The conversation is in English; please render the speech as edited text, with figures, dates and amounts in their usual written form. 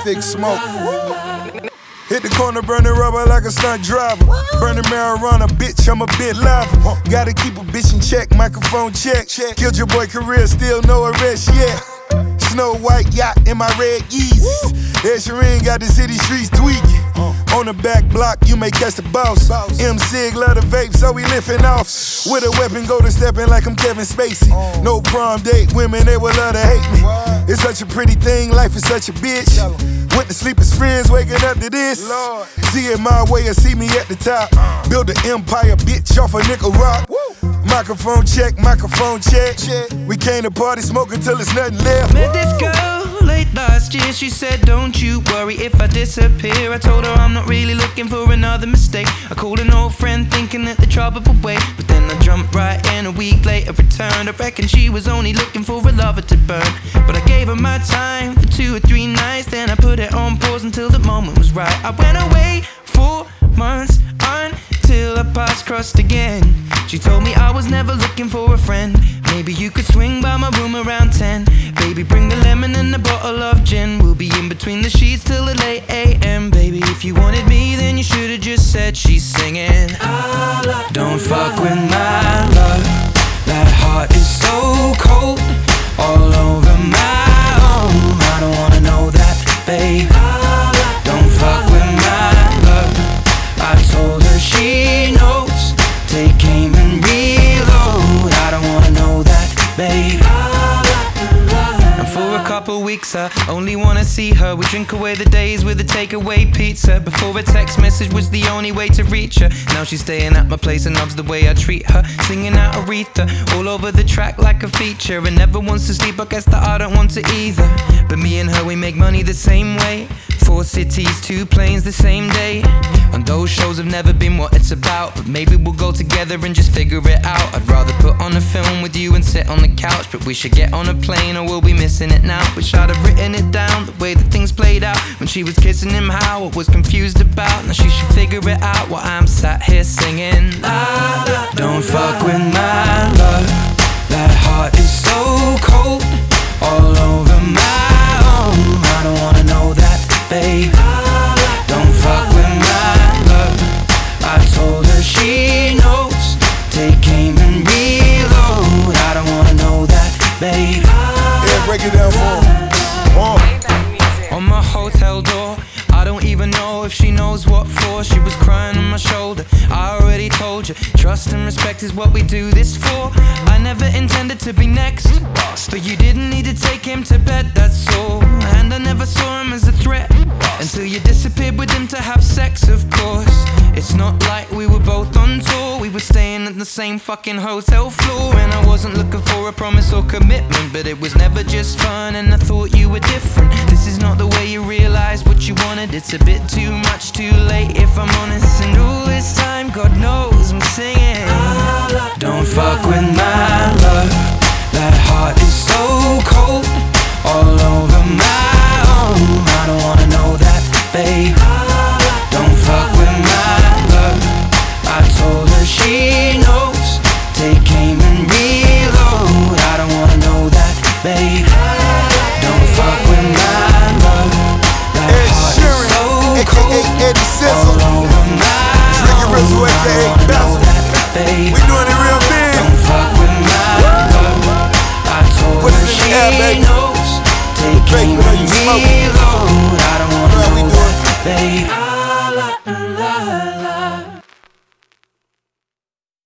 thick smoke. Hit the corner, burning rubber like a stunt driver. Burning marijuana, bitch, I'm a bit live. Gotta keep a bitch in check, microphone check. Killed your boy career, still no arrest yet. Snow White yacht in my red Yeezys. Ed Sheeran got the city streets tweaking. On the back block, you may catch the boss. M-Sig love the vape, so we lifting off. With a weapon, go to stepping like I'm Kevin Spacey. No prom date, women, they would love to hate me. It's such a pretty thing, life is such a bitch. Went to sleep as friends, waking up to this. See it my way or see me at the top. Build an empire, bitch, off a nickel rock. Microphone check, microphone check. We came to party, smoking till there's nothing left. Met this girl late last year. She said, don't you worry if I disappear. I told her I'm not really looking for another mistake. I called an old friend thinking that the trouble would wait, but then I jumped right in. A week later returned. I reckon she was only looking for a lover to burn, but I gave her my time for 2 or 3 nights. Then I put it on pause until the moment was right. I went away 4 months until our paths crossed again. She told me I was never looking for a friend. Maybe you could swing by my room around 10. Baby, bring the lemon and a bottle of gin. We'll be in between the sheets till the late AM. Baby, if you wanted me, then you should've just said she's singing. Don't fuck with my love. That heart is so cold, all over my own. I don't wanna know that, babe. Don't fuck with my love. I told her she knows. Take aim and reload. I don't wanna know that, babe. And for a couple weeks I only wanna see her. We drink away the days with a takeaway pizza. Before a text message was the only way to reach her. Now she's staying at my place and loves the way I treat her. Singing out Aretha all over the track like a feature. And never wants to sleep, I guess that I don't want to either. But me and her, we make money the same way. 4 cities, 2 planes the same day. And those shows have never been what it's about, but maybe we'll go together and just figure it out. I'd rather put on a film with you and sit on the couch, but we should get on a plane or we'll be missing it now. Wish I'd have written it down, the way that things played out when she was kissing him, how I was confused about. Now she should figure it out while I'm sat here singing. Don't fuck with my love. That heart is so cold, all over my own. I don't wanna know that, babe. Don't fuck with my love. I told her she knows. Take aim and reload. I don't wanna know that, babe. Yeah, break it down for me. On my hotel door, I don't even know if she knows what for. She was crying on my shoulder. I already told you, trust and respect is what we do this for. I never intended to be next, but you didn't need to take him to bed, that's all. And I never saw him as a threat until you disappeared with him to have sex, of course. It's not like we were both on tour. We were staying at the same fucking hotel floor. And I wasn't looking for a promise or commitment, but it was never just fun and I thought you were different. This is not the way you realize what you wanted. It's a bit too much, too late if I'm honest. And all this time, God knows I'm singing. Don't fuck with my love. That heart is so cold, all over my own. I don't wanna know that, babe. Don't fuck with my love. I told her she knows. Take aim and reload. I don't wanna know that, babe. Don't fuck with my love. That heart is so cold, all over my own. I don't wanna know that, babe. We doing it real big. Don't fuck with my love. I told her she knows. Take aim and reload. I don't wanna know that, babe.